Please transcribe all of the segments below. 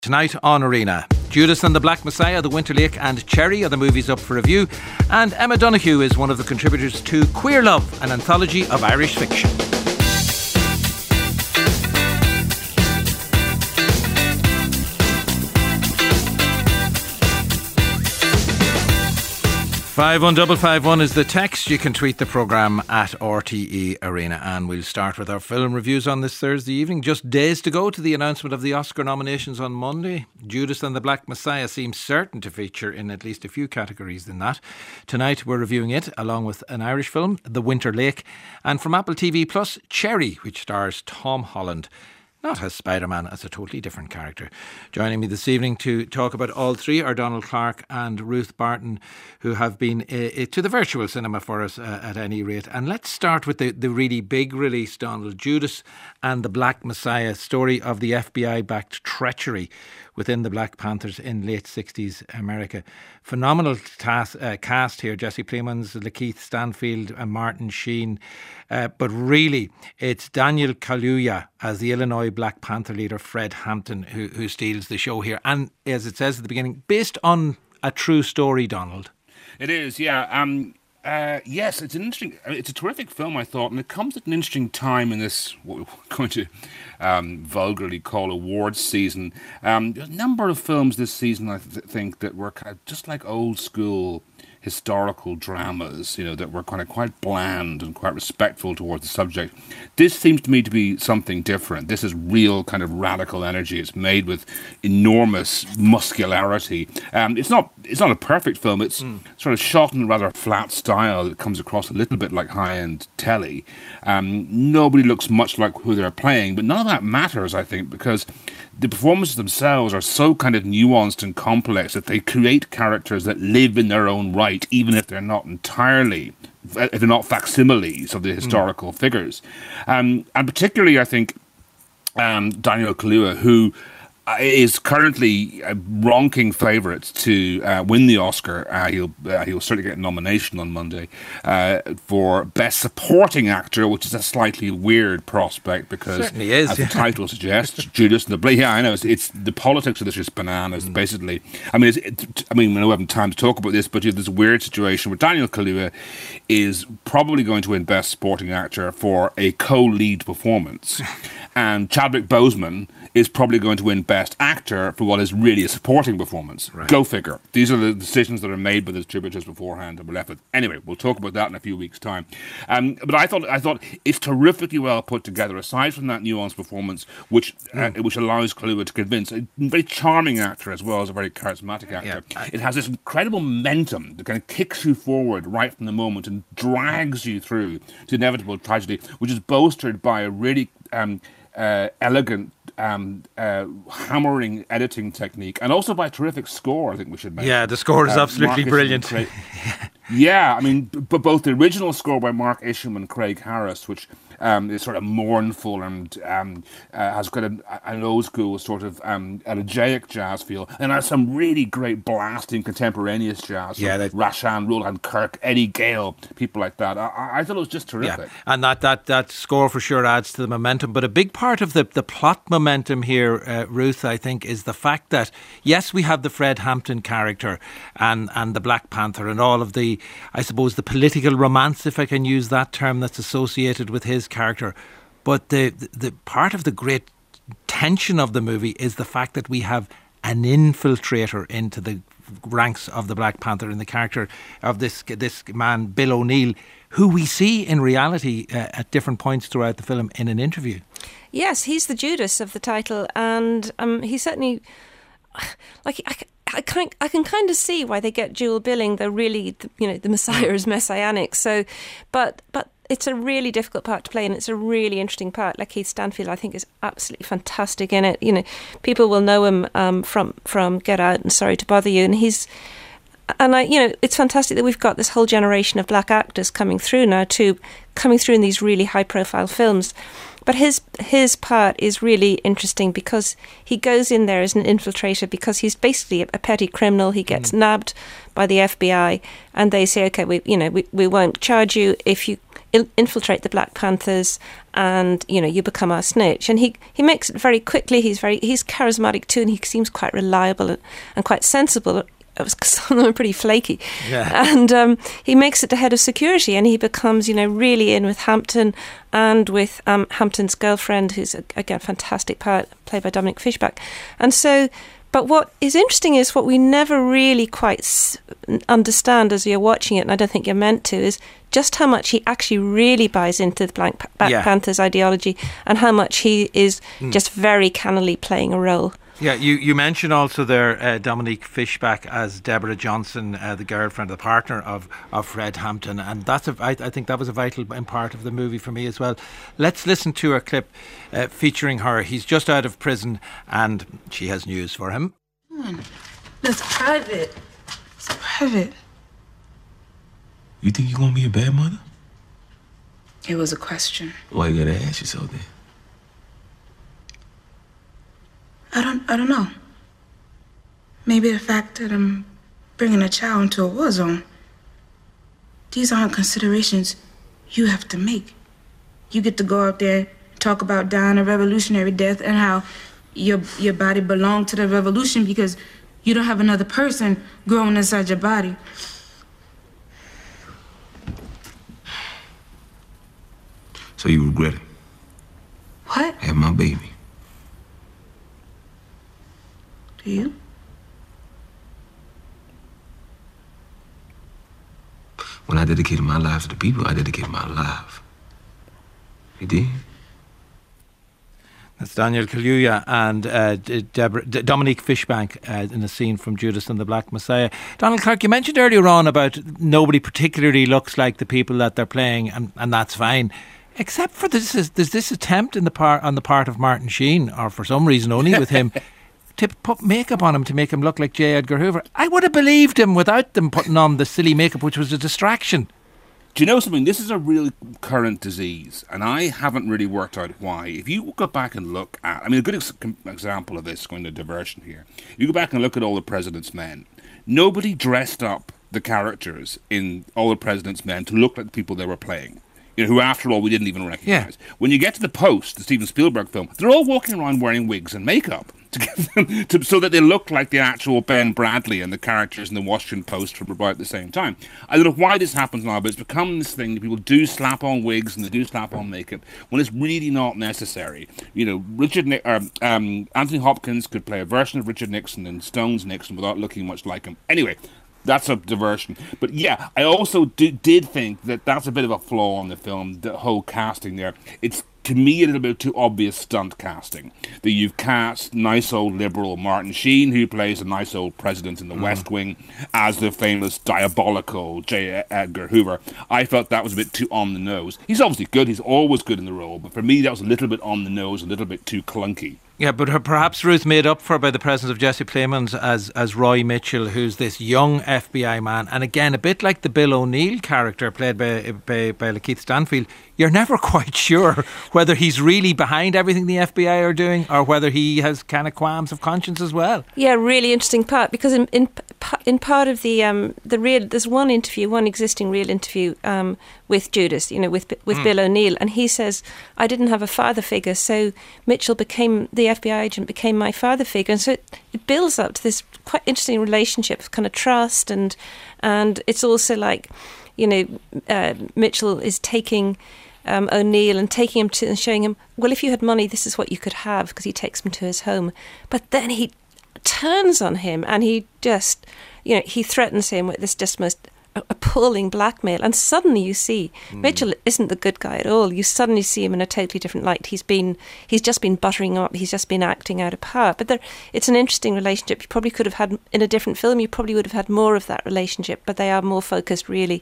Tonight on Arena, Judas and the Black Messiah, The Winter Lake and Cherry are the movies up for review, and Emma Donoghue is one of the contributors to Queer Love, an anthology of Irish fiction. Five 51551 is the text. You can tweet the programme at RTE Arena. And we'll start with our film reviews on this Thursday evening. Just days to go to the announcement of the Oscar nominations on Monday. Judas and the Black Messiah seems certain to feature in at least a few categories than that. Tonight we're reviewing it along with an Irish film, The Winter Lake, and from Apple TV Plus, Cherry, which stars Tom Holland. Not as Spider-Man, as a totally different character. Joining me this evening to talk about all three are Donald Clark and Ruth Barton, who have been to the virtual cinema for us at any rate. And let's start with the really big release, Donald. Judas and the Black Messiah, story of the FBI-backed treachery within the Black Panthers in late 60s America. Phenomenal cast here. Jesse Plemons, Lakeith Stanfield and Martin Sheen. But really, it's Daniel Kaluuya as the Illinois Black Panther leader, Fred Hampton, who steals the show here. And as it says at the beginning, based on a true story, Donald. It is, yeah. Yes, it's an interesting. It's a terrific film, I thought, and it comes at an interesting time in this what we're going to vulgarly call awards season. There's a number of films this season, I think, that were kind of just like old school historical dramas, that were kind of quite bland and quite respectful towards the subject. This seems to me to be something different. This is real kind of radical energy. It's made with enormous muscularity. It's not a perfect film. It's sort of shot in a rather flat style that comes across a little bit like high-end telly. Nobody looks much like who they're playing, but none of that matters, I think, because the performances themselves are so kind of nuanced and complex that they create characters that live in their own right, even if they're not entirely, if they're not facsimiles of the historical figures. And particularly, I think, Daniel Kaluuya, who is currently a ronking favourite to win the Oscar. He'll certainly get a nomination on Monday for Best Supporting Actor, which is a slightly weird prospect because, certainly is, as the title suggests, Judas and the Black. Yeah, I know it's the politics of this is bananas. Basically, I mean, we don't have time to talk about this, but you have this weird situation where Daniel Kaluuya is probably going to win Best Supporting Actor for a co-lead performance, and Chadwick Boseman is probably going to win Best Actor for what is really a supporting performance. Right. Go figure. These are the decisions that are made by the distributors beforehand and we're left with. Anyway, we'll talk about that in a few weeks' time. But I thought it's terrifically well put together. Aside from that nuanced performance, which allows Kaluuya to convince, a very charming actor as well as a very charismatic actor. Yeah. It has this incredible momentum that kind of kicks you forward right from the moment and drags you through to inevitable tragedy, which is bolstered by a really elegant hammering editing technique, and also by a terrific score, I think we should mention. Yeah, the score is absolutely brilliant. Yeah, I mean, but both the original score by Mark Isham and Craig Harris, which is sort of mournful and has got an old school sort of elegiac jazz feel, and has some really great blasting contemporaneous jazz. Yeah, Rashan, Roland Kirk, Eddie Gale, people like that. I thought it was just terrific. Yeah. And that score for sure adds to the momentum. But a big part of the plot momentum here, Ruth, I think, is the fact that, yes, we have the Fred Hampton character and the Black Panther and all of the, I suppose, the political romance, if I can use that term, that's associated with his character. But the part of the great tension of the movie is the fact that we have an infiltrator into the ranks of the Black Panther in the character of this man, Bill O'Neill, who we see in reality at different points throughout the film in an interview. Yes, he's the Judas of the title, and he certainly, I can kind of see why they get dual billing. They're really, the Messiah is messianic. So, but it's a really difficult part to play, and it's a really interesting part. Lakeith Stanfield, I think, is absolutely fantastic in it. People will know him from Get Out and Sorry to Bother You, and he's And it's fantastic that we've got this whole generation of black actors coming through now too, coming through in these really high-profile films. But his part is really interesting because he goes in there as an infiltrator because he's basically a petty criminal. He gets nabbed by the FBI, and they say, okay, we won't charge you if you infiltrate the Black Panthers, and you become our snitch. And he makes it very quickly. He's charismatic too, and he seems quite reliable and quite sensible. Some of them are pretty flaky. Yeah. And he makes it the head of security, and he becomes, really in with Hampton and with Hampton's girlfriend, who's, again, a fantastic part, played by Dominic Fishback. And so, but what is interesting is what we never really quite understand as you're watching it, and I don't think you're meant to, is just how much he actually really buys into the Black Panthers ideology and how much he is just very cannily playing a role. Yeah, you mentioned also there Dominique Fishback as Deborah Johnson, the girlfriend, the partner of Fred Hampton, and I think that was a vital part of the movie for me as well. Let's listen to a clip featuring her. He's just out of prison and she has news for him. That's private. It's private. You think you're going to be a bad mother? It was a question. Why you gotta ask yourself that? I don't know. Maybe the fact that I'm bringing a child into a war zone. These aren't considerations you have to make. You get to go out there and talk about dying a revolutionary death and how your body belonged to the revolution because you don't have another person growing inside your body. So you regret it? What? Have my baby. Do you? When I dedicated my life to the people, I dedicated my life. You did? That's Daniel Kaluuya and Dominique Fishback in a scene from Judas and the Black Messiah. Donald Clark, you mentioned earlier on about nobody particularly looks like the people that they're playing, and that's fine. Except for there's this attempt on the part of Martin Sheen, or for some reason only with him, to put makeup on him to make him look like J. Edgar Hoover. I would have believed him without them putting on the silly makeup, which was a distraction. Do you know something? This is a real current disease, and I haven't really worked out why. If you go back and look at, a good example of this, going to diversion here, you go back and look at All the President's Men. Nobody dressed up the characters in All the President's Men to look like the people they were playing. Who, after all, we didn't even recognise. Yeah. When you get to The Post, the Steven Spielberg film, they're all walking around wearing wigs and makeup to get them so that they look like the actual Ben Bradley and the characters in the Washington Post from about the same time. I don't know why this happens now, but it's become this thing that people do slap on wigs and they do slap on makeup when it's really not necessary. Anthony Hopkins could play a version of Richard Nixon in Stone's Nixon without looking much like him. Anyway, that's a diversion. But yeah, I also did think that that's a bit of a flaw in the film, the whole casting there. It's, to me, a little bit too obvious stunt casting. That you've cast nice old liberal Martin Sheen, who plays a nice old president in the West Wing, as the famous diabolical J. Edgar Hoover. I felt that was a bit too on the nose. He's obviously good, he's always good in the role, but for me that was a little bit on the nose, a little bit too clunky. Yeah, but perhaps Ruth made up for by the presence of Jesse Plemons as Roy Mitchell, who's this young FBI man. And again, a bit like the Bill O'Neill character played by Lakeith Stanfield, you're never quite sure whether he's really behind everything the FBI are doing or whether he has kind of qualms of conscience as well. Yeah, really interesting part, because in part of the real, there's one existing real interview with Judas, with Bill O'Neill, and he says, I didn't have a father figure, so Mitchell the FBI agent became my father figure. And so it builds up to this quite interesting relationship of kind of trust, and it's also like, Mitchell is taking O'Neill and taking him to and showing him, well, if you had money, this is what you could have, because he takes him to his home. But then he turns on him and he just, he threatens him with this just most appalling blackmail, and suddenly you see Mitchell isn't the good guy at all. You suddenly see him in a totally different light. He's just been buttering up, he's just been acting out a part. But it's an interesting relationship. You probably could have had, in a different film, you probably would have had more of that relationship, but they are more focused really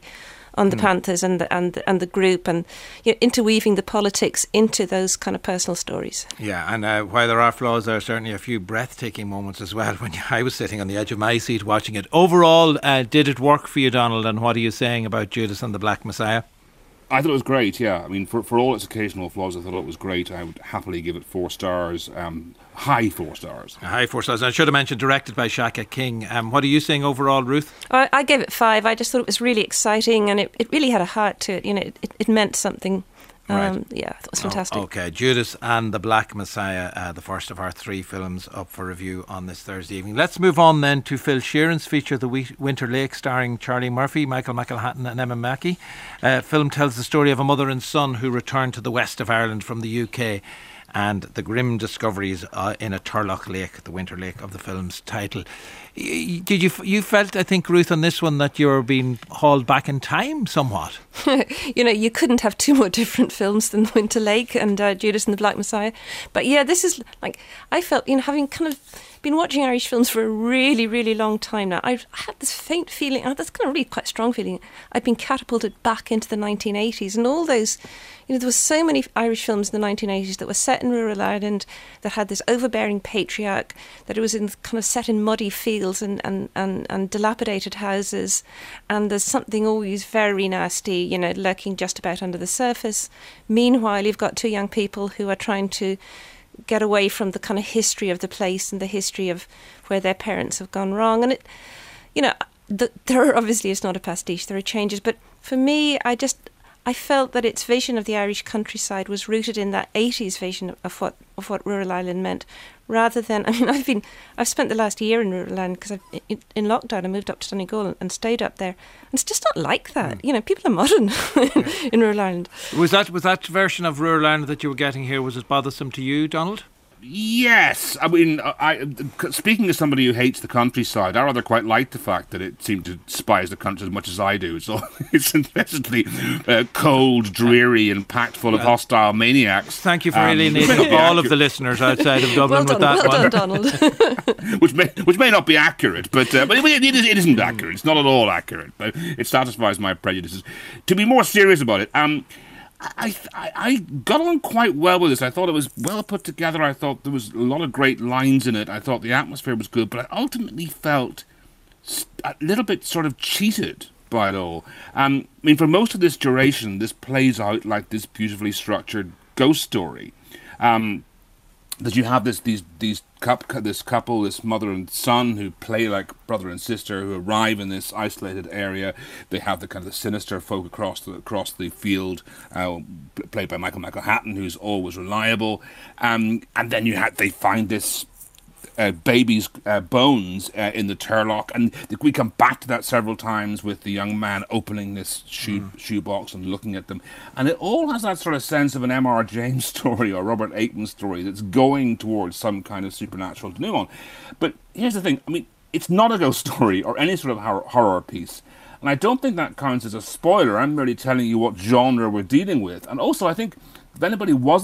on the Panthers and the group, and interweaving the politics into those kind of personal stories. Yeah, and while there are flaws, there are certainly a few breathtaking moments as well. When I was sitting on the edge of my seat watching it. Overall, did it work for you, Donald? And what are you saying about Judas and the Black Messiah? I thought it was great, yeah. I mean, for all its occasional flaws, I thought it was great. I would happily give it 4 stars, high 4 stars. High 4 stars. I should have mentioned directed by Shaka King. What are you saying overall, Ruth? I gave it 5. I just thought it was really exciting, and it really had a heart to it. It meant something. Right. Yeah, I thought it was fantastic. Okay, Judas and the Black Messiah, the first of our 3 films up for review on this Thursday evening. Let's move on then to Phil Sheeran's feature, The Winter Lake, starring Charlie Murphy, Michael McElhatton and Emma Mackey. Film tells the story of a mother and son who return to the west of Ireland from the UK, and the grim discoveries in a Turlough Lake, the Winter Lake of the film's title. Did you felt, I think, Ruth, on this one that you're being hauled back in time somewhat? You couldn't have 2 more different films than Winter Lake and Judas and the Black Messiah. But yeah, this is like, I felt, having kind of been watching Irish films for a really, really long time now, I had this faint feeling, that's kind of really quite strong feeling, I've been catapulted back into the 1980s, and all those, there were so many Irish films in the 1980s that were set in rural Ireland, that had this overbearing patriarch, that it was kind of set in muddy fields and dilapidated houses, and there's something always very nasty, lurking just about under the surface. Meanwhile, you've got 2 young people who are trying to get away from the kind of history of the place and the history of where their parents have gone wrong. And there obviously it's not a pastiche, there are changes, but for me, I felt that its vision of the Irish countryside was rooted in that 80s vision of what rural Ireland meant, rather than, I've spent the last year in rural Ireland because in lockdown I moved up to Donegal and stayed up there, and it's just not like that. People are modern in rural Ireland. Was that version of rural Ireland that you were getting here, was it bothersome to you, Donald? Yes, I mean, speaking as somebody who hates the countryside, I rather quite like the fact that it seemed to despise the country as much as I do. So it's incessantly cold, dreary, and packed full of hostile maniacs. Thank you for alienating all of the listeners outside of Dublin with that one. Well done, Donald. which may not be accurate, but it isn't accurate. It's not at all accurate. But it satisfies my prejudices. To be more serious about it, I got on quite well with this. I thought it was well put together. I thought there was a lot of great lines in it. I thought the atmosphere was good, but I ultimately felt a little bit sort of cheated by it all. For most of this duration, this plays out like this beautifully structured ghost story. That you have this couple, this mother and son, who play like brother and sister, who arrive in this isolated area. They have the kind of the sinister folk across the field, played by Michael McElhatton, who's always reliable. And then they find this baby's bones in the Turlough, and we come back to that several times with the young man opening this shoebox and looking at them, and it all has that sort of sense of an M.R. James story or Robert Aikman story that's going towards some kind of supernatural denouement. But here's the thing, it's not a ghost story or any sort of horror piece, and I don't think that counts as a spoiler. I'm merely telling you what genre we're dealing with. And also, I think if anybody was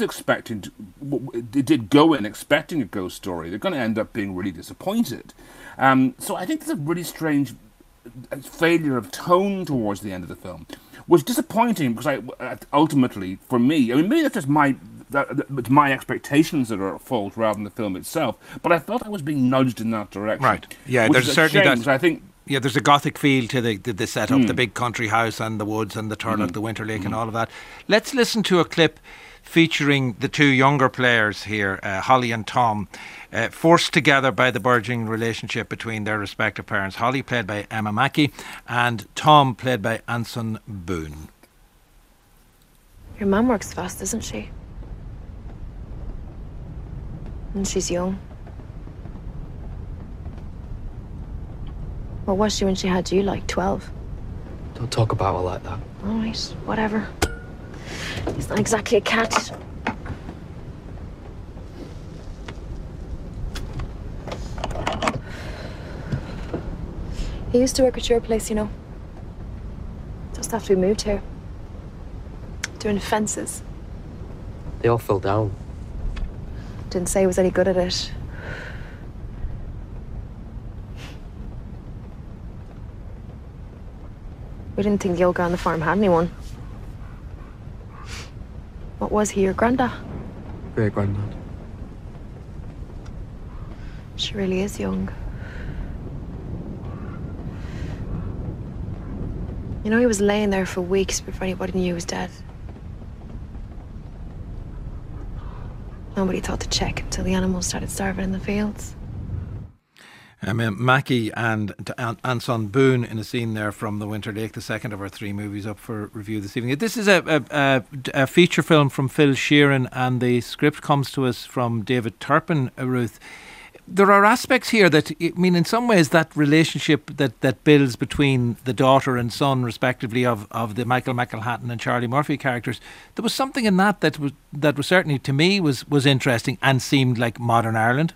did go in expecting a ghost story, they're going to end up being really disappointed. So I think there's a really strange failure of tone towards the end of the film, which is disappointing because ultimately, for me, maybe that's just my expectations that are at fault rather than the film itself, but I felt I was being nudged in that direction. Right. Yeah, there's certainly that. I think. Yeah, there's a gothic feel to the setup, the big country house and the woods and the Turlough, the Winter Lake and all of that. Let's listen to a clip featuring the 2 younger players here, Holly and Tom, forced together by the burgeoning relationship between their respective parents. Holly, played by Emma Mackey, and Tom, played by Anson Boone. Your mum works fast, doesn't she? And she's young. What was she when she had you, like 12? Don't talk about her like that. All right, whatever. He's not exactly a cat. He used to work at your place, Just after we moved here. Doing fences. They all fell down. Didn't say he was any good at it. We didn't think the old guy on the farm had anyone. What was he, your granddad? Great granddad. She really is young. You know, he was laying there for weeks before anybody knew he was dead. Nobody thought to check until the animals started starving in the fields. Mackie and Anson Boone in a scene there from The Winter Lake, the second of our three movies up for review this evening. This is a feature film from Phil Sheeran, and the script comes to us from David Turpin, Ruth. There are aspects here that, I mean, in some ways that relationship that builds between the daughter and son, respectively, of the Michael McElhatton and Charlie Murphy characters, there was something in that was certainly, to me, was interesting and seemed like modern Ireland.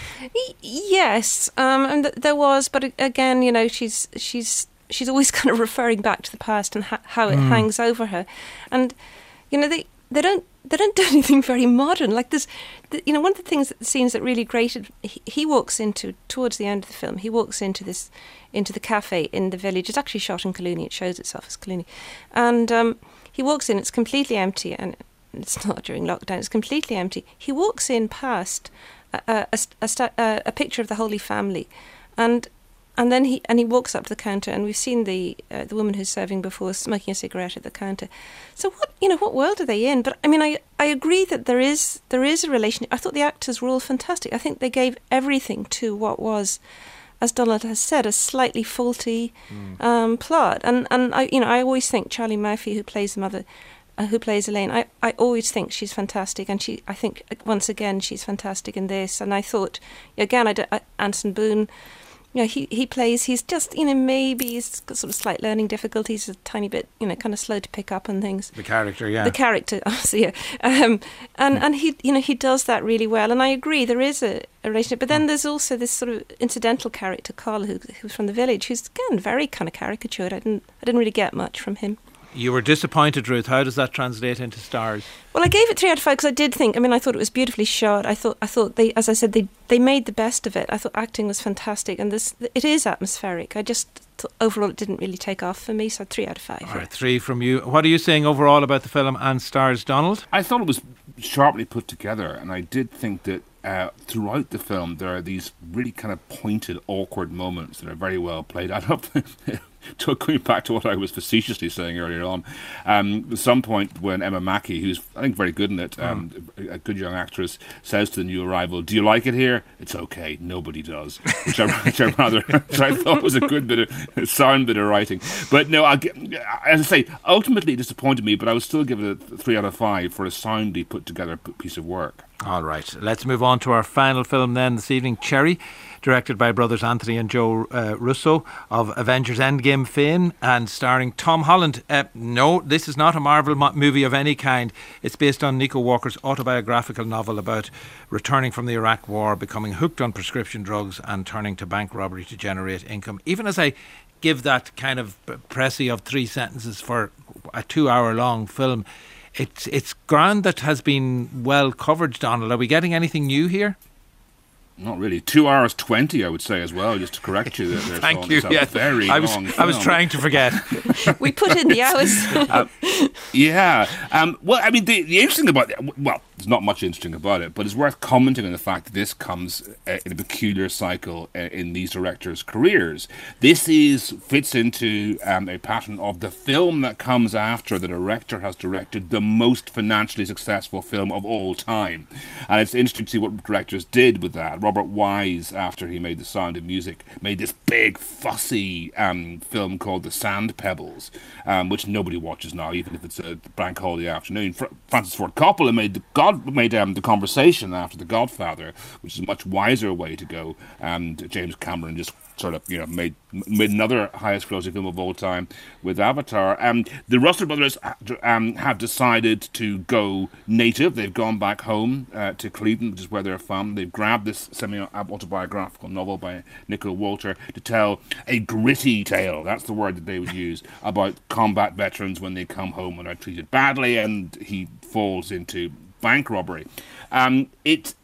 Yes, and there was, but again, you know, she's always kind of referring back to the past and how it hangs over her, and you know, they don't do anything very modern. Like there's, you know, one of the scenes that really grated. He walks into, towards the end of the film, he walks into the cafe in the village. It's actually shot in Colooney. It shows itself as Colooney, and he walks in. It's completely empty, and it's not during lockdown. It's completely empty. He walks in past a picture of the Holy Family, and then he walks up to the counter, and we've seen the woman who's serving before smoking a cigarette at the counter. So what world are they in? But I mean, I agree that there is a relation. I thought the actors were all fantastic. I think they gave everything to what was, as Donald has said, a slightly faulty plot. And I always think Charlie Murphy, who plays the mother, who plays Elaine, I always think she's fantastic, and I think once again she's fantastic in this. And I thought, again, Anson Boone, you know, he plays, he's just, you know, maybe he's got sort of slight learning difficulties, a tiny bit, you know, kind of slow to pick up on things. The character, obviously, yeah. And he, you know, he does that really well. And I agree, there is a relationship. But then there's also this sort of incidental character, Carl, who's from the village, who's again very kind of caricatured. I didn't really get much from him. You were disappointed, Ruth. How does that translate into stars? Well, I gave it 3 out of 5 because I did think. I mean, I thought it was beautifully shot. I thought they, as I said, they made the best of it. I thought acting was fantastic, and it is atmospheric. I just thought overall it didn't really take off for me. So 3 out of 5. All right, 3 from you. What are you saying overall about the film and stars, Donald? I thought it was sharply put together, and I did think that throughout the film there are these really kind of pointed, awkward moments that are very well played. I love going back to what I was facetiously saying earlier on, at some point when Emma Mackey, who's I think very good in it, a good young actress, says to the new arrival, "Do you like it here?" "It's okay, nobody does," which I thought was a good bit of sound bit of writing. But no, as I say, ultimately it disappointed me, but I would still give it a 3 out of 5 for a soundly put together piece of work. All right, let's move on to our final film then this evening, Cherry, directed by brothers Anthony and Joe Russo of Avengers Endgame fame and starring Tom Holland. No, this is not a Marvel movie of any kind. It's based on Nico Walker's autobiographical novel about returning from the Iraq War, becoming hooked on prescription drugs and turning to bank robbery to generate income. Even as I give that kind of précis of 3 sentences for a 2-hour long film, it's ground that has been well covered, Donald. Are we getting anything new here? Not really. 2 hours 20, I would say as well, just to correct you. There, Thank you. Yes. I was trying to forget. We put in the hours. Well, I mean, the interesting about it, well, there's not much interesting about it, but it's worth commenting on the fact that this comes in a peculiar cycle in these directors' careers. This fits into a pattern of the film that comes after the director has directed the most financially successful film of all time. And it's interesting to see what directors did with that. Robert Wise, after he made The Sound of Music, made this big, fussy film called The Sand Pebbles, which nobody watches now, even if it's a bank holiday afternoon. Francis Ford Coppola made The Conversation after The Godfather, which is a much wiser way to go. And James Cameron just sort of, you know, made another highest grossing film of all time with Avatar. The Russell brothers have decided to go native. They've gone back home to Cleveland, which is where they're from. They've grabbed this semi-autobiographical novel by Nico Walter to tell a gritty tale, that's the word that they would use, about combat veterans when they come home and are treated badly, and he falls into bank robbery.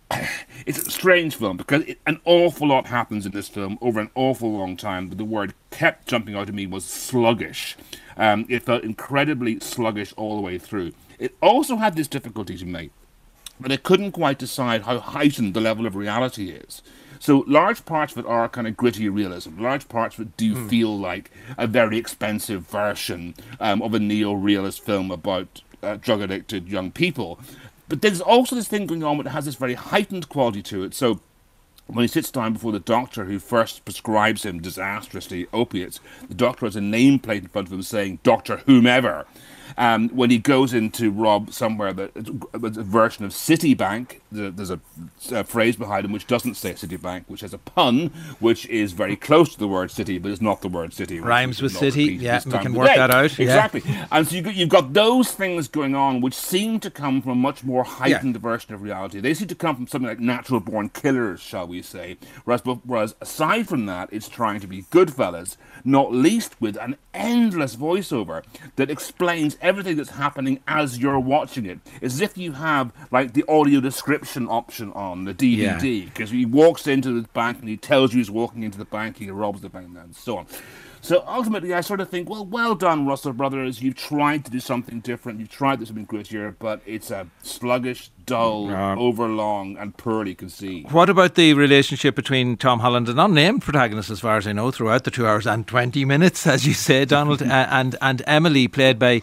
it's a strange film because an awful lot happens in this film over an awful long time, but the word kept jumping out to me was sluggish. It felt incredibly sluggish all the way through. It also had this difficulty to me, but I couldn't quite decide how heightened the level of reality is. So large parts of it are kind of gritty realism. Large parts of it do feel like a very expensive version of a neo-realist film about drug-addicted young people. But there's also this thing going on that has this very heightened quality to it. So when he sits down before the doctor who first prescribes him disastrously opiates, the doctor has a nameplate in front of him saying, Dr. Whomever. When he goes in to rob somewhere, that's a version of Citibank, there's a phrase behind him which doesn't say Citibank, which has a pun, which is very close to the word city, but it's not the word city. Rhymes with city, yeah, we can work that out. Exactly. Yeah. And so you've got those things going on which seem to come from a much more heightened version of reality. They seem to come from something like Natural Born Killers, shall we say, whereas aside from that, it's trying to be Goodfellas, not least with an endless voiceover that explains everything that's happening as you're watching it. It's as if you have like the audio description option on the DVD, because he walks into the bank and he tells you he's walking into the bank, he robs the bank, and so on. So ultimately, I sort of think, well done, Russell Brothers. You've tried to do something different. You've tried to do something grittier, but it's a sluggish, dull, overlong, and poorly conceived. What about the relationship between Tom Holland, an unnamed protagonist, as far as I know, throughout the 2 hours and 20 minutes, as you say, Donald, and Emily, played by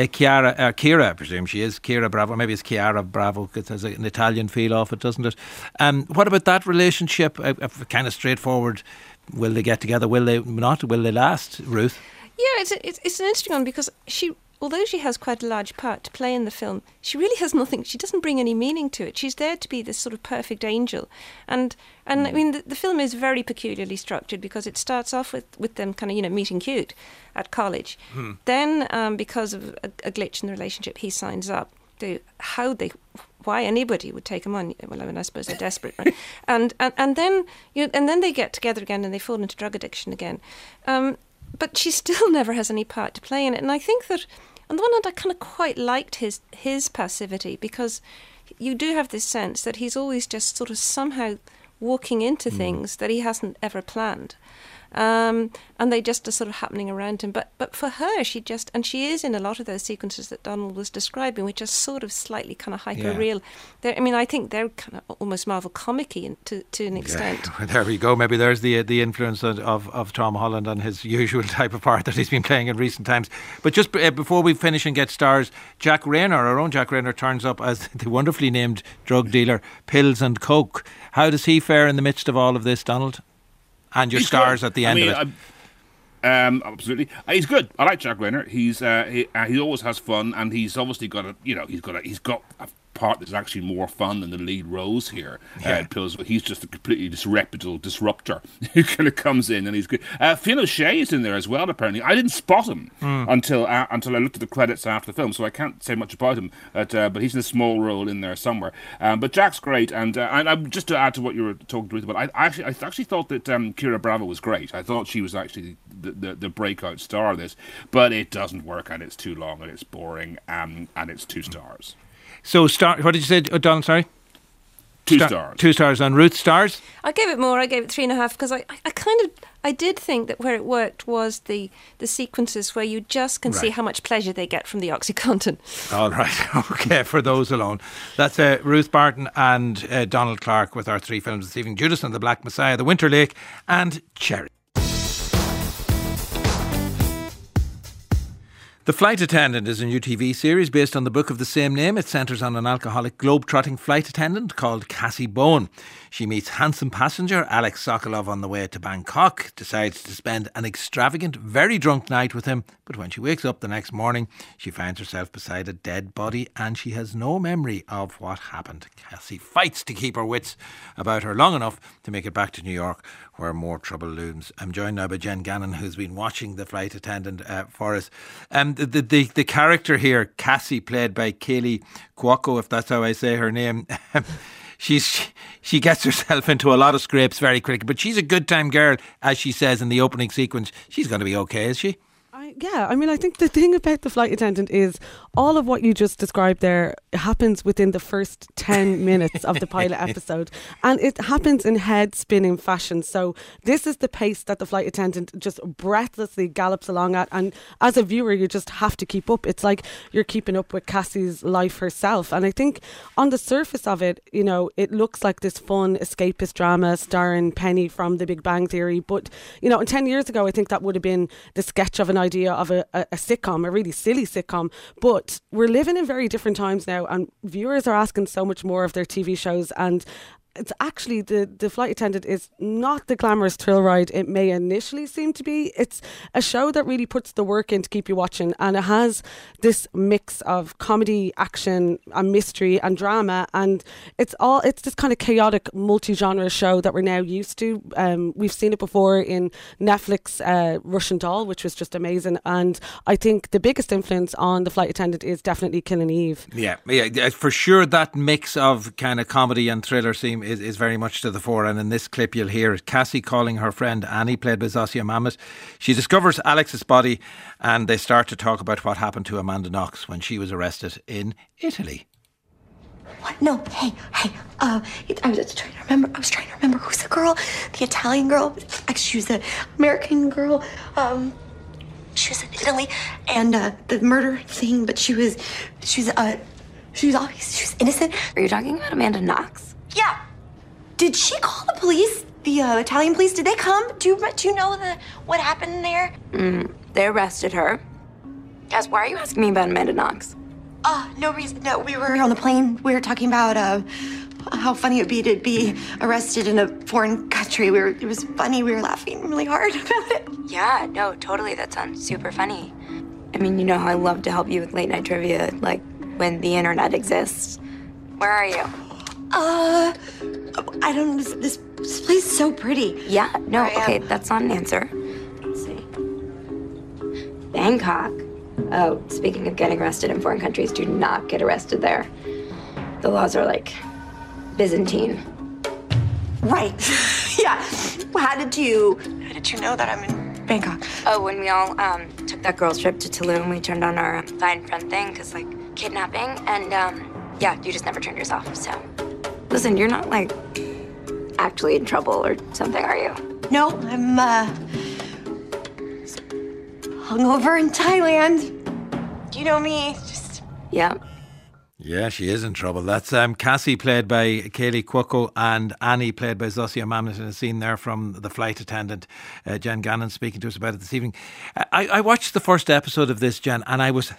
Kira, I presume she is Kira Bravo. Maybe it's Chiara Bravo, because there's an Italian feel off it, doesn't it? What about that relationship? Kind of straightforward. Will they get together? Will they not? Will they last, Ruth? Yeah, it's an interesting one because although she has quite a large part to play in the film, she really has nothing. She doesn't bring any meaning to it. She's there to be this sort of perfect angel, and I mean the film is very peculiarly structured because it starts off with them kind of meeting cute at college. Then because of a glitch in the relationship, he signs up. Why anybody would take him on? Well, I mean, I suppose they're desperate, right? and then and then they get together again and they fall into drug addiction again. But she still never has any part to play in it. And I think that on the one hand, I kind of quite liked his passivity because you do have this sense that he's always just sort of somehow walking into things that he hasn't ever planned. And they just are sort of happening around him. But for her, she is in a lot of those sequences that Donald was describing, which are sort of slightly kind of hyper-real. I mean, I think they're kind of almost Marvel comic-y to an extent. There we go. Maybe there's the influence of Tom Holland and his usual type of part that he's been playing in recent times. But just before we finish and get stars, Jack Rayner, our own Jack Rayner, turns up as the wonderfully named drug dealer Pills and Coke. How does he fare in the midst of all of this, Donald? And your stars at the end of it. Absolutely, he's good. I like Jack Rayner. He always has fun, and he's obviously got a part that's actually more fun than the lead roles here. Pills, he's just a completely disreputable disruptor who kind of comes in and he's good. Finn O'Shea is in there as well. Apparently, I didn't spot him until I looked at the credits after the film, so I can't say much about him. But he's in a small role in there somewhere. But Jack's great, and just to add to what you were talking to Ruth about, I actually thought that Chiara Bravo was great. I thought she was actually the breakout star of this, but it doesn't work, and it's too long, and it's boring, and it's 2 stars. So, what did you say, Donald? Sorry? 2 stars. 2 stars on Ruth. Stars? I gave it more. I gave it 3.5 because I did think that where it worked was the sequences where you just can see how much pleasure they get from the OxyContin. All right. Okay, for those alone. That's Ruth Barton and Donald Clark with our 3 films this evening: Judas and the Black Messiah, The Winter Lake, and Cherry. The Flight Attendant is a new TV series based on the book of the same name. It centres on an alcoholic globe-trotting flight attendant called Cassie Bowen. She meets handsome passenger Alex Sokolov on the way to Bangkok, decides to spend an extravagant, very drunk night with him, but when she wakes up the next morning, she finds herself beside a dead body and she has no memory of what happened. Cassie fights to keep her wits about her long enough to make it back to New York, where more trouble looms. I'm joined now by Jen Gannon, who's been watching The Flight Attendant for us. The character here, Cassie, played by Kaylee Cuoco, if that's how I say her name, she gets herself into a lot of scrapes very quickly, but she's a good time girl, as she says in the opening sequence. She's going to be okay, is she? I think the thing about The Flight Attendant is all of what you just described there happens within the first 10 minutes of the pilot episode, and it happens in head-spinning fashion. So this is the pace that The Flight Attendant just breathlessly gallops along at, and as a viewer you just have to keep up. It's like you're keeping up with Cassie's life herself, and I think on the surface of it, it looks like this fun escapist drama starring Penny from The Big Bang Theory, but 10 years ago I think that would have been the sketch of an idea of a sitcom, a really silly sitcom. But we're living in very different times now, and viewers are asking so much more of their TV shows, and it's actually the Flight Attendant is not the glamorous thrill ride it may initially seem to be. It's a show that really puts the work in to keep you watching, and it has this mix of comedy, action and mystery and drama, and it's this kind of chaotic multi-genre show that we're now used to. We've seen it before in Netflix Russian Doll, which was just amazing, and I think the biggest influence on The Flight Attendant is definitely Killing Eve. Yeah, for sure that mix of kind of comedy and thriller scene is very much to the fore, and in this clip you'll hear Cassie calling her friend Annie, played by Zosia Mamet. She discovers Alex's body, and they start to talk about what happened to Amanda Knox when she was arrested in Italy. What? No, hey. I was trying to remember who's the girl, the Italian girl. Actually, she was the American girl. She was in Italy, and the murder thing. But she was innocent. Are you talking about Amanda Knox? Yeah. Did she call the police? The Italian police? Did they come? Do you know what happened there? They arrested her. Guys, why are you asking me about Amanda Knox? No reason. No, we were on the plane. We were talking about how funny it would be to be arrested in a foreign country. It was funny. We were laughing really hard about it. Yeah, no, totally. That sounds super funny. I mean, you know how I love to help you with late night trivia, like when the internet exists. Where are you? I don't know. This place is so pretty. Yeah, no, okay, that's not an answer. Let's see. Bangkok. Oh, speaking of getting arrested in foreign countries, do not get arrested there. The laws are like Byzantine. Right. Yeah. How did you know that I'm in Bangkok? Oh, when we all took that girls' trip to Tulum, we turned on our fine front thing, because, like, kidnapping, and, yeah, you just never turned yours off, so. Listen, you're not, like, actually in trouble or something, are you? No, I'm, hungover in Thailand. You know me, just... Yeah. Yeah, she is in trouble. That's Cassie, played by Kaylee Cuoco, and Annie, played by Zosia Mamet, in a scene there from The Flight Attendant. Jen Gannon speaking to us about it this evening. I watched the first episode of this, Jen, and I was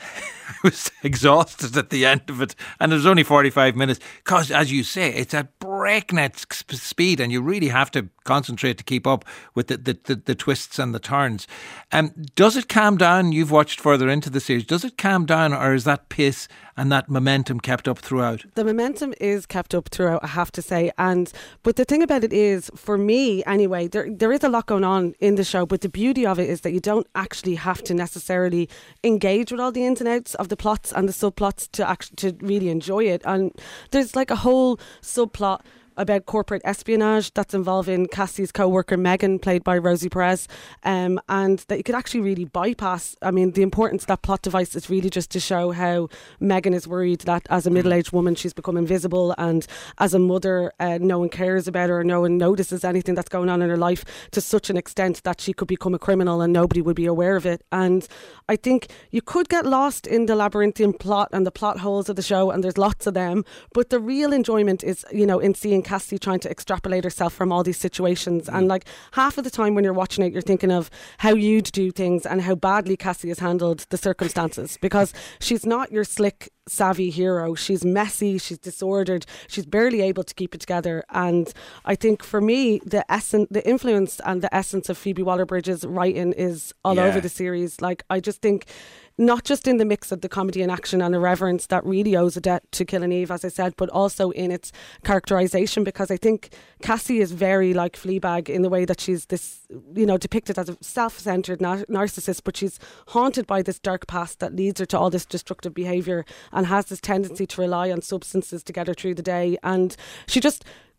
exhausted at the end of it, and it was only 45 minutes because, as you say, it's at breakneck speed, and you really have to concentrate to keep up with the twists and the turns. Does it calm down? You've watched further into the series. Does it calm down, or is that pace and that momentum kept up throughout? The momentum is kept up throughout, I have to say. But the thing about it is, for me anyway, there is a lot going on in the show, but the beauty of it is that you don't actually have to necessarily engage with all the ins and outs of the plots and the subplots to really enjoy it. And there's like a whole subplot about corporate espionage that's involving Cassie's co-worker Megan, played by Rosie Perez, and that you could actually really bypass. I mean, the importance of that plot device is really just to show how Megan is worried that as a middle-aged woman she's become invisible, and as a mother no one cares about her, no one notices anything that's going on in her life to such an extent that she could become a criminal and nobody would be aware of it. And I think you could get lost in the labyrinthian plot and the plot holes of the show, and there's lots of them, but the real enjoyment is, in seeing Cassie trying to extrapolate herself from all these situations. And like half of the time when you're watching it, you're thinking of how you'd do things and how badly Cassie has handled the circumstances, because she's not your slick, savvy hero. She's messy, she's disordered, she's barely able to keep it together. And I think for me, the influence and the essence of Phoebe Waller-Bridge's writing is all over the series. Like, I just think, not just in the mix of the comedy and action and irreverence that really owes a debt to Killing Eve, as I said, but also in its characterisation, because I think Cassie is very like Fleabag in the way that she's this, depicted as a self-centred narcissist, but she's haunted by this dark past that leads her to all this destructive behaviour and has this tendency to rely on substances to get her through the day. And she just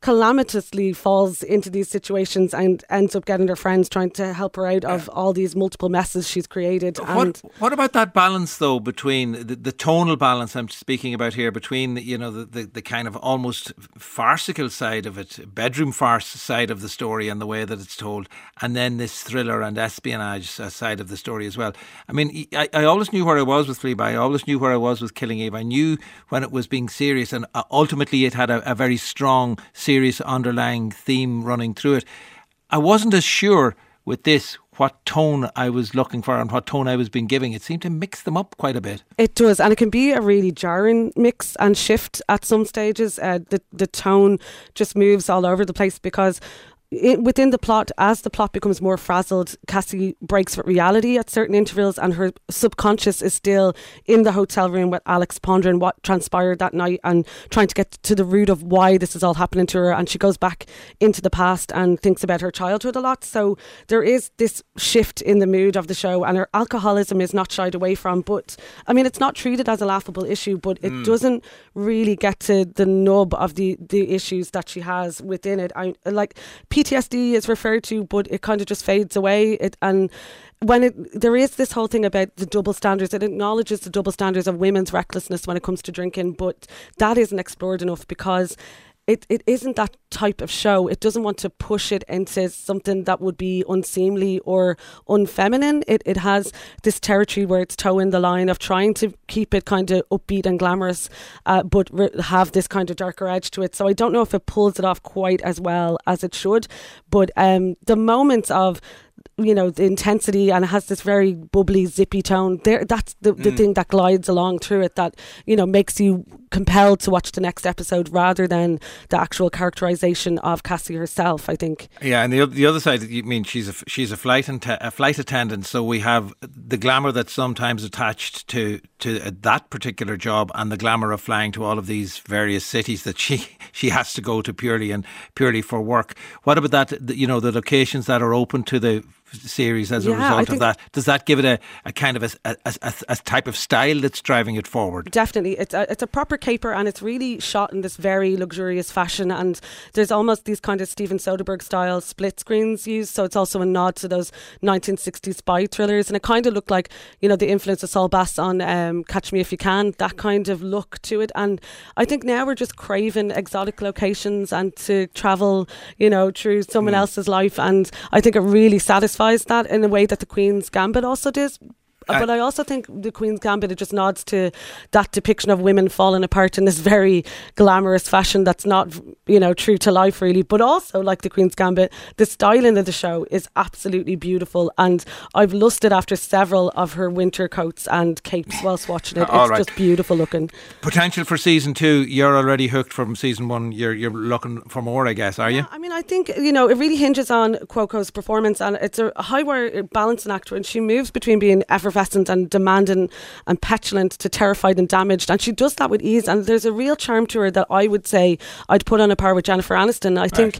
calamitously falls into these situations and ends up getting her friends trying to help her out of all these multiple messes she's created. What about that balance, though, between the tonal balance I'm speaking about here, between the kind of almost farcical side of it, bedroom farce side of the story and the way that it's told, and then this thriller and espionage side of the story as well. I mean, I always knew where I was with Fleabag. I always knew where I was with Killing Eve. I knew when it was being serious, and ultimately it had a very strong, serious underlying theme running through it. I wasn't as sure with this what tone I was looking for and what tone I was being giving. It seemed to mix them up quite a bit. It does, and it can be a really jarring mix and shift at some stages. The tone just moves all over the place because within the plot, as the plot becomes more frazzled, Cassie breaks with reality at certain intervals, and her subconscious is still in the hotel room with Alex, pondering what transpired that night and trying to get to the root of why this is all happening to her. And she goes back into the past and thinks about her childhood a lot. So there is this shift in the mood of the show, and her alcoholism is not shied away from. But I mean, it's not treated as a laughable issue, but it doesn't really get to the nub of the issues that she has within it. Like PTSD is referred to, but it kind of just fades away. There is this whole thing about the double standards. It acknowledges the double standards of women's recklessness when it comes to drinking, but that isn't explored enough because it isn't that type of show. It doesn't want to push it into something that would be unseemly or unfeminine. It has this territory where it's towing the line of trying to keep it kind of upbeat and glamorous, but have this kind of darker edge to it. So I don't know if it pulls it off quite as well as it should. But the moments of the intensity, and it has this very bubbly, zippy tone there. That's the thing that glides along through it, that makes you compelled to watch the next episode rather than the actual characterization of Cassie herself, I think. Yeah, and the other side, you mean she's a flight attendant, so we have the glamour that's sometimes attached to that particular job, and the glamour of flying to all of these various cities that she has to go to purely for work. What about that? The locations that are open to the series as a result of that, does that give it a kind of a type of style that's driving it forward? Definitely. It's a proper caper, and it's really shot in this very luxurious fashion, and there's almost these kind of Steven Soderbergh style split screens used, so it's also a nod to those 1960s spy thrillers, and it kind of looked like the influence of Saul Bass on Catch Me If You Can, that kind of look to it. And I think now we're just craving exotic locations and to travel through someone else's life, and I think it really satisfies that in a way that The Queen's Gambit also does. But I also think The Queen's Gambit, it just nods to that depiction of women falling apart in this very glamorous fashion that's not, true to life really. But also, like The Queen's Gambit, the styling of the show is absolutely beautiful, and I've lusted after several of her winter coats and capes whilst watching it. It's just beautiful looking. Potential for season 2. You're already hooked from season 1. You're looking for more, I guess, are you? I mean, I think, it really hinges on Cuoco's performance, and it's a high-wire balancing actor, and she moves between being effervescent and demanding and petulant to terrified and damaged, and she does that with ease, and there's a real charm to her that I would say I'd put on a par with Jennifer Aniston. I think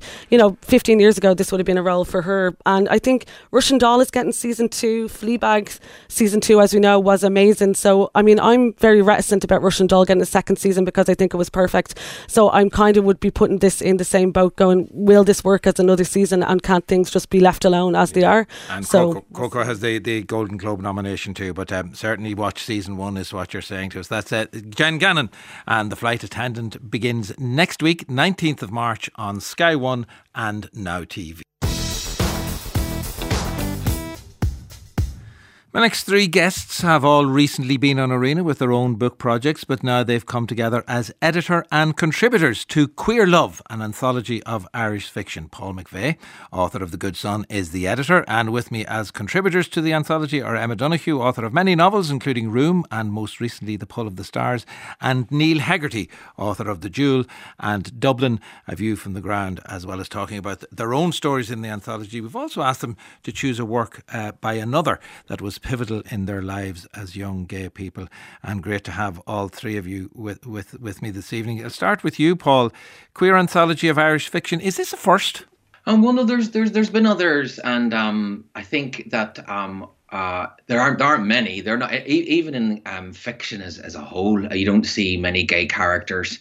15 years ago this would have been a role for her, and I think Russian Doll is getting season 2. Fleabag season 2, as we know, was amazing. So I mean, I'm very reticent about Russian Doll getting a second season because I think it was perfect. So I'm kind of would be putting this in the same boat, going, will this work as another season, and can't things just be left alone as they are? And so Cuoco has the Golden Globe nomination too, but certainly watch season 1 is what you're saying to us. That's it. Jen Gannon and The Flight Attendant begins next week, 19th of March on Sky One and Now TV. My next 3 guests have all recently been on Arena with their own book projects, but now they've come together as editor and contributors to Queer Love, an anthology of Irish fiction. Paul McVeigh, author of The Good Son, is the editor, and with me as contributors to the anthology are Emma Donoghue, author of many novels, including Room and most recently The Pull of the Stars, and Neil Hegarty, author of The Jewel and Dublin, A View from the Ground, as well as talking about their own stories in the anthology. We've also asked them to choose a work by another that was pivotal in their lives as young gay people, and great to have all 3 of you with me this evening. I'll start with you, Paul. Queer anthology of Irish fiction. Is this a first? Well, no, there's been others, and I think that there aren't many. They're not even in fiction as a whole. You don't see many gay characters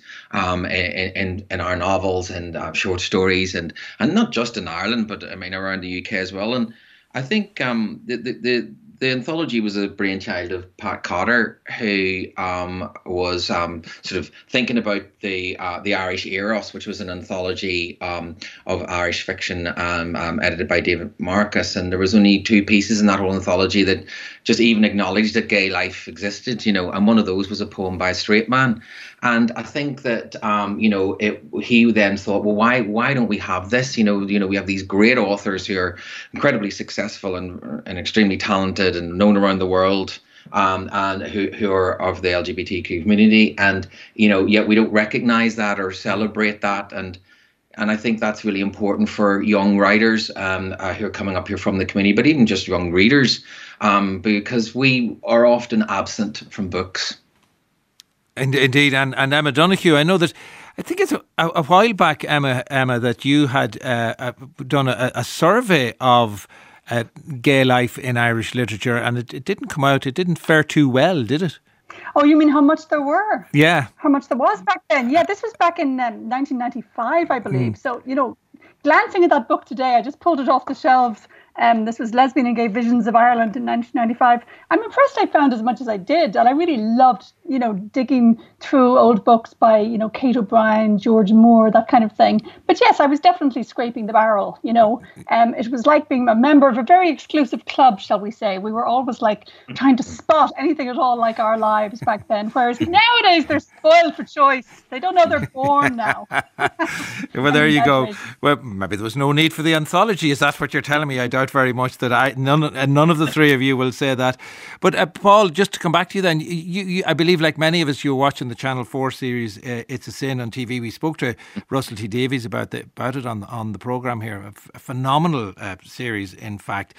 in our novels and short stories, and not just in Ireland, but I mean around the UK as well. And I think the anthology was a brainchild of Pat Cotter, who was sort of thinking about the Irish Eros, which was an anthology of Irish fiction edited by David Marcus. And there was only 2 pieces in that whole anthology that just even acknowledged that gay life existed, and one of those was a poem by a straight man. And I think that, he then thought, well, why don't we have this? We have these great authors who are incredibly successful and extremely talented and known around the world, and who are of the LGBTQ community. And, yet we don't recognize that or celebrate that. And I think that's really important for young writers who are coming up here from the community, but even just young readers, because we are often absent from books. Indeed, and Emma Donoghue, I know that, I think it's a while back, Emma, that you had done a survey of gay life in Irish literature, and it didn't come out, it didn't fare too well, did it? Oh, you mean how much there were? Yeah. How much there was back then? Yeah, this was back in 1995, I believe. So, glancing at that book today, I just pulled it off the shelves. This was Lesbian and Gay Visions of Ireland in 1995. I'm impressed I found as much as I did. And I really loved, digging through old books by, Kate O'Brien, George Moore, that kind of thing. But yes, I was definitely scraping the barrel, It was like being a member of a very exclusive club, shall we say. We were always like trying to spot anything at all like our lives back then. Whereas nowadays they're spoiled for choice. They don't know they're born now. Well, there you go. Well, maybe there was no need for the anthology. Is that what you're telling me? I doubt very much that none of the three of you will say that. But Paul, just to come back to you then, you, I believe like many of us, you were watching the Channel 4 series It's a Sin on TV. We spoke to Russell T Davies about it on the programme here. A phenomenal series, in fact.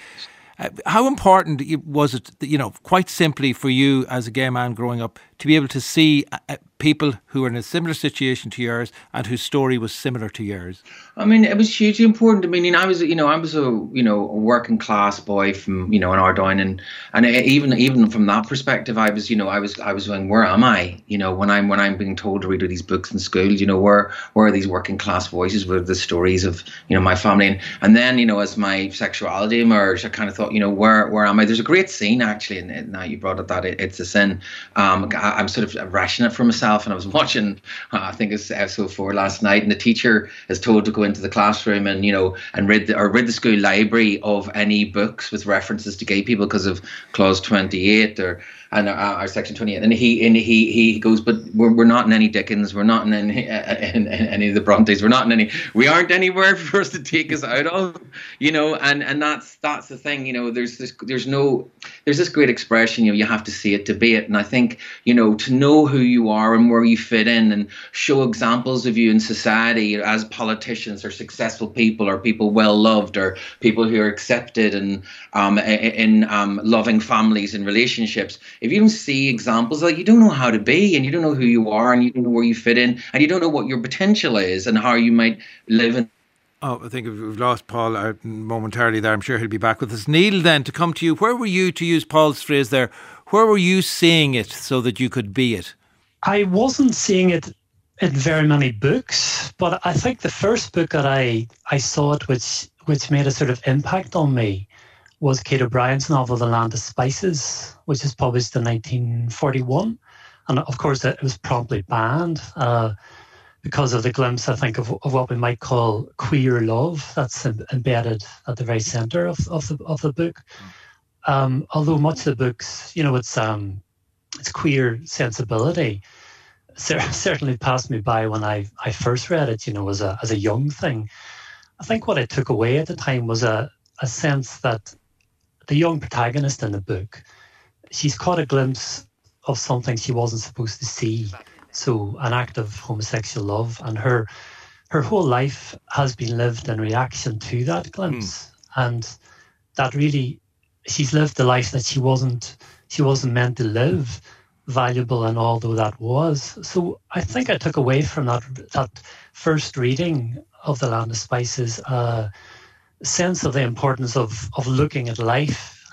How important was it, quite simply for you as a gay man growing up, to be able to see people who were in a similar situation to yours and whose story was similar to yours? I mean, it was hugely important. I mean, I was a working class boy from, in Ardoyne, and even from that perspective, I was going, where am I? When I'm being told to read these books in school, where are these working class voices with the stories of, my family? And then, as my sexuality emerged, I kind of thought, where am I? There's a great scene actually, and now you brought it that It's a Sin. I'm sort of rationing it for myself, and I was watching, I think it's episode 4 last night, and the teacher is told to go into the classroom and read the school library of any books with references to gay people because of clause 28 or section 28, and he goes, but we're not in any Dickens, we're not in any of the Brontes, we aren't anywhere for us to take us out of, and that's the thing, there's this great expression, you have to see it to be it, and I think to know who you are and where you fit in, and show examples of you in society as politicians or successful people or people well loved or people who are accepted and in loving families and relationships. If you don't see examples, like, you don't know how to be, and you don't know who you are, and you don't know where you fit in, and you don't know what your potential is and how you might live in. Oh, I think we've lost Paul out momentarily there. I'm sure he'll be back with us. Neil, then, to come to you, where were you, to use Paul's phrase there, where were you seeing it so that you could be it? I wasn't seeing it in very many books, but I think the first book that I saw it, which made a sort of impact on me, was Kate O'Brien's novel The Land of Spices, which was published in 1941. And of course, it was promptly banned because of the glimpse, I think, of what we might call queer love that's embedded at the very centre of the book. Although much of the books, it's queer sensibility, certainly passed me by when I first read it, as a young thing. I think what I took away at the time was a sense that the young protagonist in the book, she's caught a glimpse of something she wasn't supposed to see. So an act of homosexual love, and her whole life has been lived in reaction to that glimpse. And that really, she's lived the life that she wasn't meant to live, valuable and all though that was. So I think I took away from that first reading of The Land of Spices sense of the importance of looking at life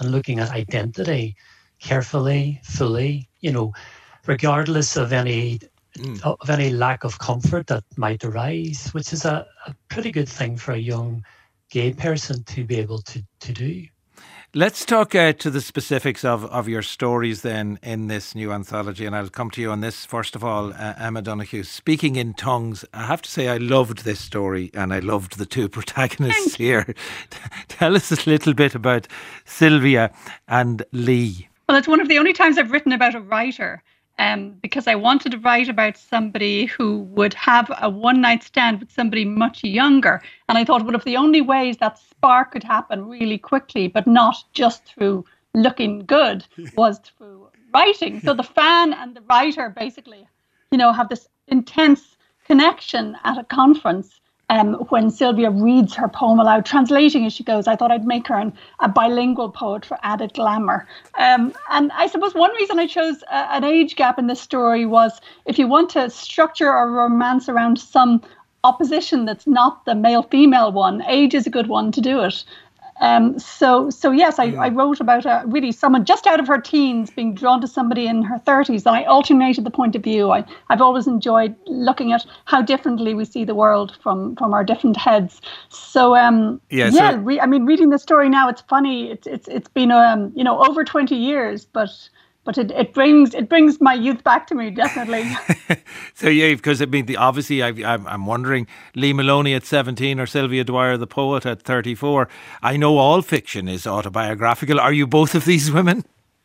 and looking at identity carefully, fully, regardless of any lack of comfort that might arise, which is a pretty good thing for a young gay person to be able to do. Let's talk to the specifics of your stories then in this new anthology, and I'll come to you on this. First of all, Emma Donoghue, Speaking in Tongues. I have to say I loved this story and I loved the two protagonists here. Tell us a little bit about Sylvia and Lee. Well, it's one of the only times I've written about a writer. Because I wanted to write about somebody who would have a one-night stand with somebody much younger. And I thought one of the only ways that spark could happen really quickly, but not just through looking good, was through writing. So the fan and the writer basically, have this intense connection at a conference. When Sylvia reads her poem aloud, translating as she goes. I thought I'd make her a bilingual poet for added glamour. And I suppose one reason I chose an age gap in this story was if you want to structure a romance around some opposition that's not the male-female one, age is a good one to do it. So yes, I wrote about really someone just out of her teens being drawn to somebody in her 30s. And I alternated the point of view. I've always enjoyed looking at how differently we see the world from our different heads. So reading the story now, it's funny. It's been over 20 years, but it brings my youth back to me, definitely. So yeah, because obviously I'm wondering, Lee Maloney at 17 or Sylvia Dwyer the poet at 34. I know all fiction is autobiographical. Are you both of these women?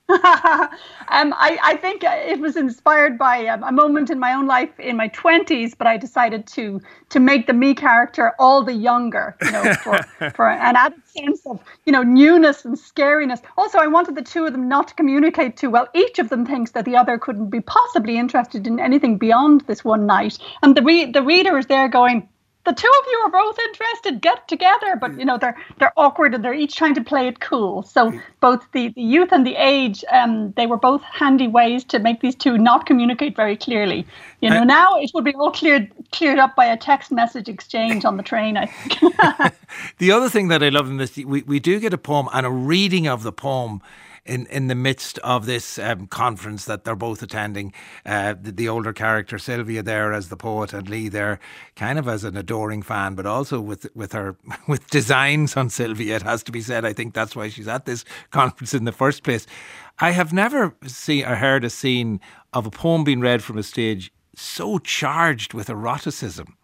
I think it was inspired by a moment in my own life in my 20s, but I decided to make the me character all the younger, for an added sense of, newness and scariness. Also, I wanted the two of them not to communicate too well. Each of them thinks that the other couldn't be possibly interested in anything beyond this one night. And the reader is there going, the two of you are both interested, get together. But, they're awkward and they're each trying to play it cool. So both the youth and the age, they were both handy ways to make these two not communicate very clearly. Now it would be all cleared up by a text message exchange on the train, I think. The other thing that I love in this, we do get a poem and a reading of the poem in the midst of this conference that they're both attending. The older character Sylvia there as the poet and Lee there kind of as an adoring fan, but also with designs on Sylvia, it has to be said. I think that's why she's at this conference in the first place. I have never seen or heard a scene of a poem being read from a stage so charged with eroticism.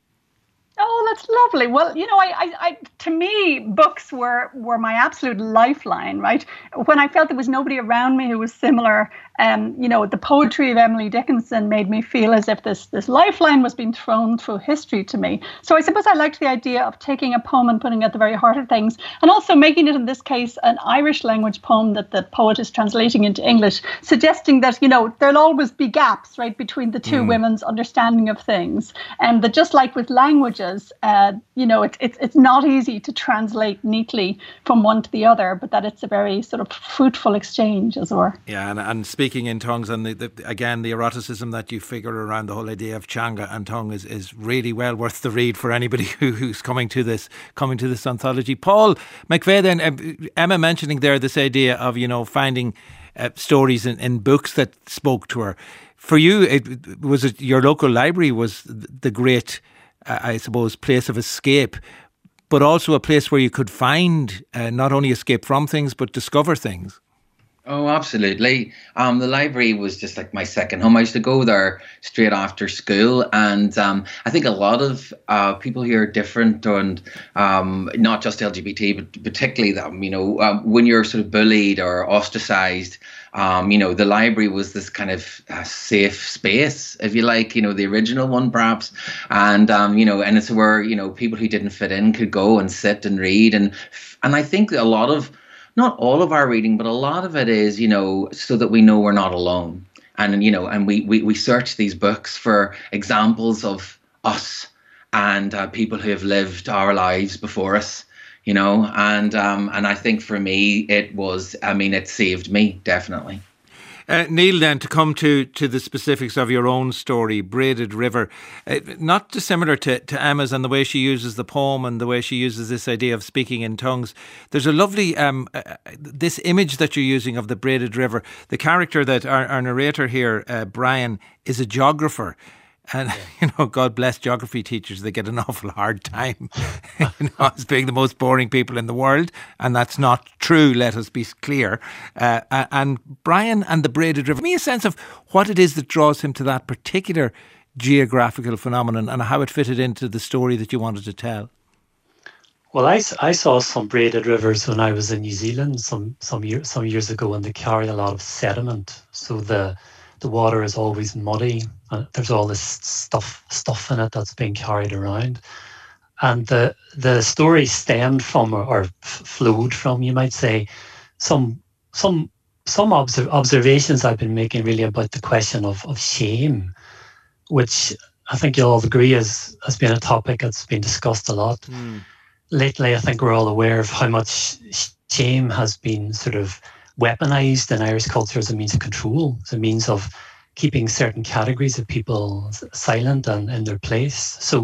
Oh, that's lovely. Well, I to me, books were my absolute lifeline, right? When I felt there was nobody around me who was similar, the poetry of Emily Dickinson made me feel as if this lifeline was being thrown through history to me. So I suppose I liked the idea of taking a poem and putting it at the very heart of things, and also making it, in this case, an Irish language poem that the poet is translating into English, suggesting that, there'll always be gaps, right, between the two women's understanding of things. And that just like with languages, it's not easy to translate neatly from one to the other, but that it's a very sort of fruitful exchange, as it were. Yeah, and speaking in tongues, and again, the eroticism that you figure around the whole idea of Changa and tongue is really well worth the read for anybody who's coming to this anthology. Paul McVeigh, then, Emma mentioning there this idea of, finding stories in books that spoke to her. For you, your local library was the great, I suppose, place of escape, but also a place where you could find not only escape from things, but discover things. Oh, absolutely. The library was just like my second home. I used to go there straight after school. And I think a lot of people here are different, and not just LGBT, but particularly them, when you're sort of bullied or ostracized, the library was this kind of safe space, if you like, the original one perhaps. And, and it's where, people who didn't fit in could go and sit and read. And I think a lot of, not all of our reading, but a lot of it is, so that we know we're not alone. And, and we search these books for examples of us and people who have lived our lives before us, and I think for me, it saved me, definitely. Neil, then, to come to the specifics of your own story, Braided River, not dissimilar to Emma's and the way she uses the poem and the way she uses this idea of speaking in tongues. There's a lovely, this image that you're using of the Braided River. The character that our narrator here, Brian, is a geographer. And, God bless geography teachers. They get an awful hard time as being the most boring people in the world. And that's not true, let us be clear. And Brian and the Braided River, give me a sense of what it is that draws him to that particular geographical phenomenon and how it fitted into the story that you wanted to tell. Well, I saw some braided rivers when I was in New Zealand some years ago, and they carry a lot of sediment. So the water is always muddy. There's all this stuff in it that's being carried around. And the story stemmed from, or flowed from, you might say, some observations I've been making really about the question of shame, which I think you'll all agree has been a topic that's been discussed a lot. Lately, I think we're all aware of how much shame has been sort of weaponized in Irish culture as a means of control, as a means of keeping certain categories of people silent and in their place. So,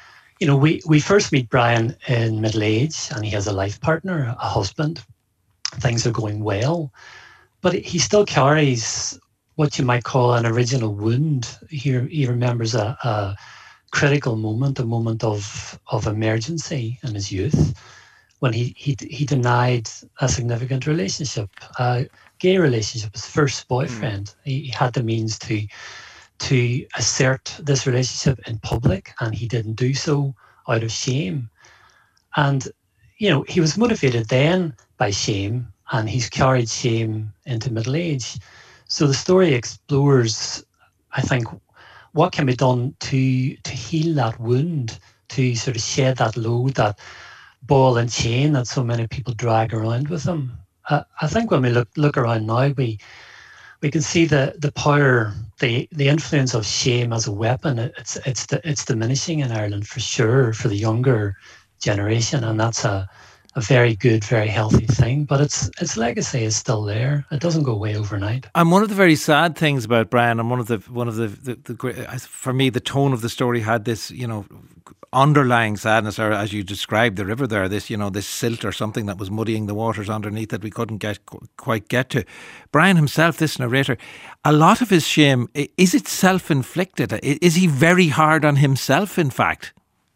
we first meet Brian in middle age, and he has a life partner, a husband. Things are going well, but he still carries what you might call an original wound. He remembers a critical moment, a moment of emergency in his youth, when he denied a significant relationship, a gay relationship, his first boyfriend. He had the means to assert this relationship in public, and he didn't do so out of shame. And, he was motivated then by shame, and he's carried shame into middle age. So the story explores, I think, what can be done to heal that wound, to sort of shed that load, that ball and chain that so many people drag around with them. I think when we look around now, we can see the power, the influence of shame as a weapon. It's diminishing in Ireland for sure, for the younger generation, and that's a very good, very healthy thing. But its legacy is still there. It doesn't go away overnight. And one of the very sad things about Brian, and one of the great, for me, the tone of the story had this, underlying sadness, or as you described the river there, this, this silt or something that was muddying the waters underneath that we couldn't quite get to. Brian himself, this narrator, a lot of his shame, is it self-inflicted? Is he very hard on himself, in fact?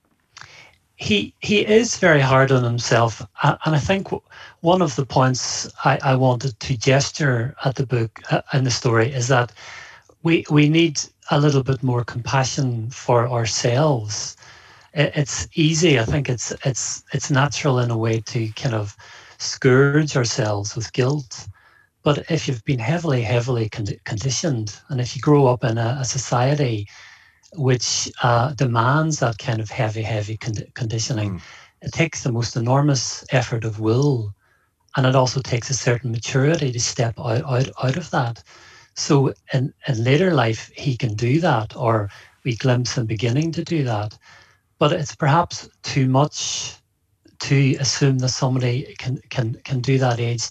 He is very hard on himself, and I think one of the points I wanted to gesture at the book and the story is that we need a little bit more compassion for ourselves. It's easy, I think it's natural in a way to kind of scourge ourselves with guilt. But if you've been heavily conditioned, and if you grow up in a society which demands that kind of heavy conditioning, it takes the most enormous effort of will, and it also takes a certain maturity to step out of that. So in later life, he can do that, or we glimpse him beginning to do that. But it's perhaps too much to assume that somebody can do that age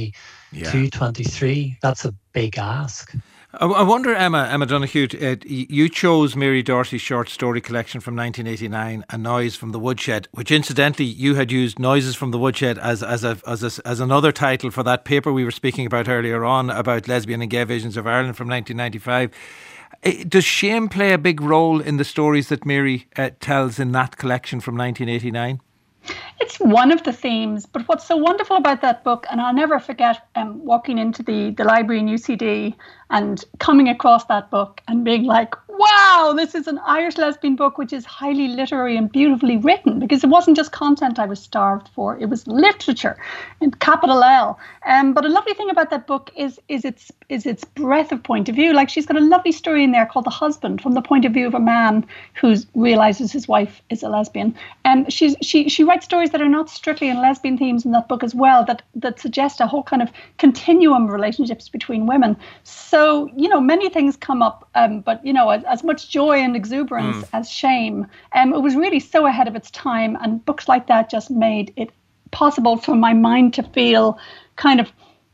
22, 23. That's a big ask. I wonder, Emma Donoghue, you chose Mary Dorsey's short story collection from 1989, A Noise from the Woodshed, which incidentally you had used Noises from the Woodshed as another title for that paper we were speaking about earlier on about lesbian and gay visions of Ireland from 1995. Does shame play a big role in the stories that Mary tells in that collection from 1989? It's one of the themes, but what's so wonderful about that book, and I'll never forget walking into the library in UCD and coming across that book and being like, wow, this is an Irish lesbian book which is highly literary and beautifully written, because it wasn't just content I was starved for, it was literature in capital L. But a lovely thing about that book is its breadth of point of view. Like, she's got a lovely story in there called The Husband, from the point of view of a man who realizes his wife is a lesbian. And she writes stories that are not strictly in lesbian themes in that book as well, that suggest a whole kind of continuum of relationships between women. So, many things come up, but, as much joy and exuberance as shame. It was really so ahead of its time, and books like that just made it possible for my mind to feel kind of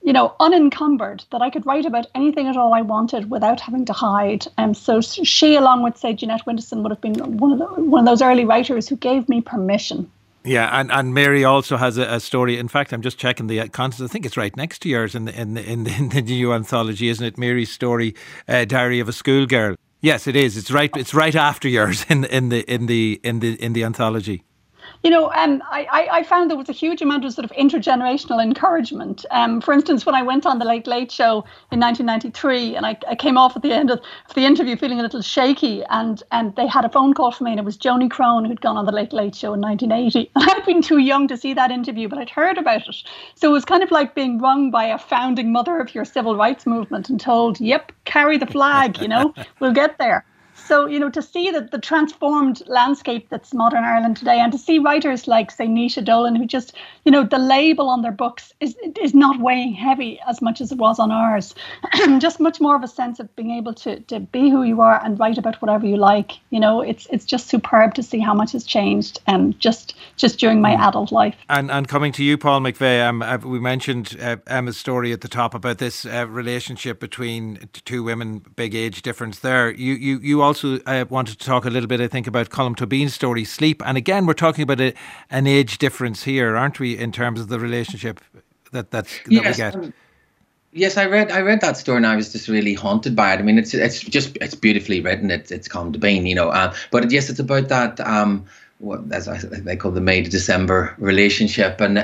unencumbered, that I could write about anything at all I wanted without having to hide. So she, along with, say, Jeanette Winterson, would have been one of those early writers who gave me permission. Yeah, and Mary also has a story. In fact, I'm just checking the contents. I think it's right next to yours in the new anthology, isn't it? Mary's story, Diary of a Schoolgirl. Yes, it is. It's right after yours in the anthology. I found there was a huge amount of sort of intergenerational encouragement. For instance, when I went on the Late Late Show in 1993, and I came off at the end of the interview feeling a little shaky, and they had a phone call for me, and it was Joni Crone who'd gone on the Late Late Show in 1980. And I'd been too young to see that interview, but I'd heard about it. So it was kind of like being rung by a founding mother of your civil rights movement and told, yep, carry the flag, we'll get there. So, to see the transformed landscape that's modern Ireland today, and to see writers like, say, Naoise Dolan, who just, the label on their books is not weighing heavy as much as it was on ours. Just much more of a sense of being able to be who you are and write about whatever you like. It's just superb to see how much has changed just during my adult life. And coming to you, Paul McVeigh, we mentioned Emma's story at the top about this relationship between two women, big age difference there. You also wanted to talk a little bit, I think, about Colm Tóibín's story, Sleep. And again, we're talking about an age difference here, aren't we, in terms of the relationship that we get? Yes, I read that story and I was just really haunted by it. I mean, it's beautifully written. It's Colm Tóibín, but yes, it's about that. What as they call the May to December relationship, and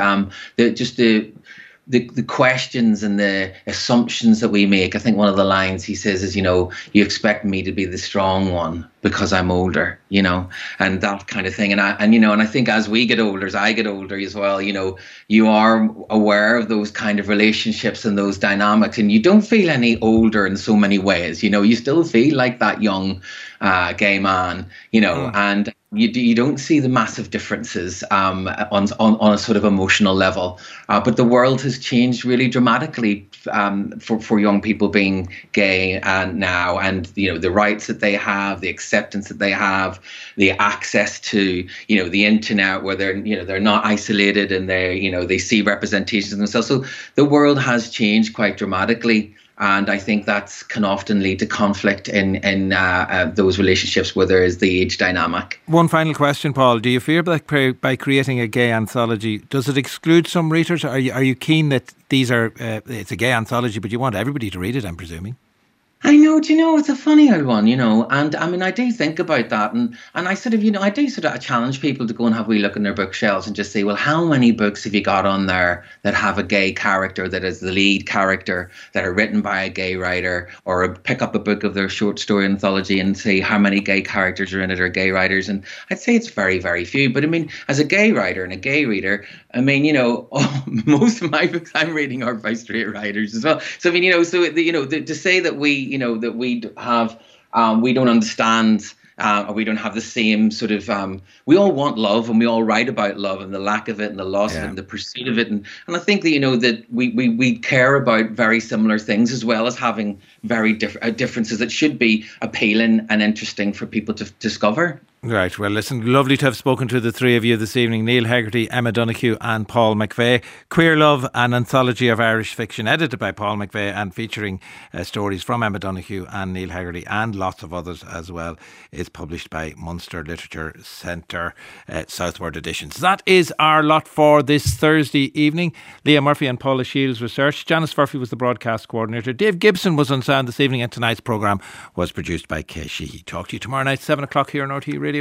the questions and the assumptions that we make. I think one of the lines he says is, you expect me to be the strong one because I'm older, and that kind of thing. And I think as we get older, as I get older as well, you are aware of those kind of relationships and those dynamics, and you don't feel any older in so many ways. You still feel like that young gay man, and you don't see the massive differences on a sort of emotional level. But the world has changed really dramatically for young people being gay now, and the rights that they have, the acceptance that they have, the access to the internet, where they're not isolated and they see representations of themselves. So the world has changed quite dramatically. And I think that can often lead to conflict in those relationships where there is the age dynamic. One final question, Paul. Do you fear that by creating a gay anthology, does it exclude some readers? Are you keen that these are it's a gay anthology, but you want everybody to read it, I'm presuming? I know, it's a funny old one, and I mean, I do think about that, and I sort of, I do sort of challenge people to go and have a wee look in their bookshelves and just say, well, how many books have you got on there that have a gay character that is the lead character, that are written by a gay writer, or pick up a book of their short story anthology and say how many gay characters are in it or gay writers, and I'd say it's very, very few. But I mean, as a gay writer and a gay reader, I mean, most of my books I'm reading are by straight writers as well. So I mean, to say that we have, we don't understand, or we don't have the same sort of, we all want love and we all write about love and the lack of it and the loss of it and the pursuit of it. And I think that, that we care about very similar things, as well as having very differences that should be appealing and interesting for people to discover. Right, well listen, lovely to have spoken to the three of you this evening, Neil Hegarty, Emma Donoghue and Paul McVeigh. Queer Love, an anthology of Irish fiction, edited by Paul McVeigh and featuring stories from Emma Donoghue and Neil Hegarty and lots of others as well, is published by Munster Literature Centre, Southward Editions. That is our lot for this Thursday evening. Leah Murphy and Paula Shields researched. Janice Murphy was the broadcast coordinator. Dave Gibson was on sound this evening, and tonight's programme was produced by Kay Sheehy. Talk to you tomorrow night, 7 o'clock here on RTE Radio.